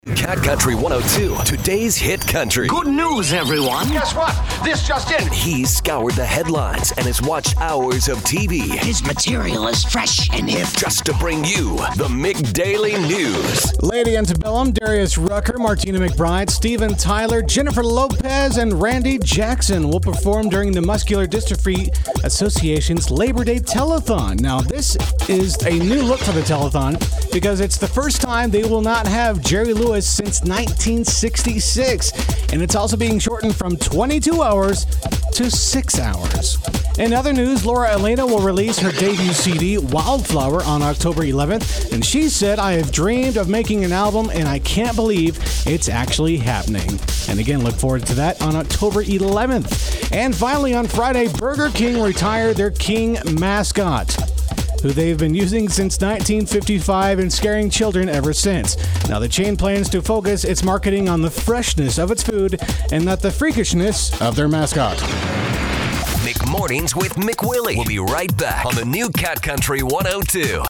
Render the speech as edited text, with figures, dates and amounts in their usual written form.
Cat Country 102, today's hit country. Good news, everyone. Guess what? This just in. He's scoured the headlines and has watched hours of TV His material is fresh and hip. just to bring you the Mick Daily News. Lady Antebellum, Darius Rucker, Martina McBride, Steven Tyler, Jennifer Lopez, and Randy Jackson will perform during the Muscular Dystrophy Association's Labor Day Telethon. Now, this is a new look for the telethon because it's the first time they will not have Jerry Lewis since 1966, and it's also being shortened from 22 hours to 6 hours. In other news, Laura Elena will release her debut CD, Wildflower, on October 11th, and she said, "I have dreamed of making an album, and I can't believe it's actually happening." And again, look forward to that on October 11th. And finally, on Friday, Burger King retired their King mascot, who they've been using since 1955 and scaring children ever since. Now, the chain plans to focus its marketing on the freshness of its food and not the freakishness of their mascot. Mick Mornings with Mick Willie. We'll be right back on the new Cat Country 102.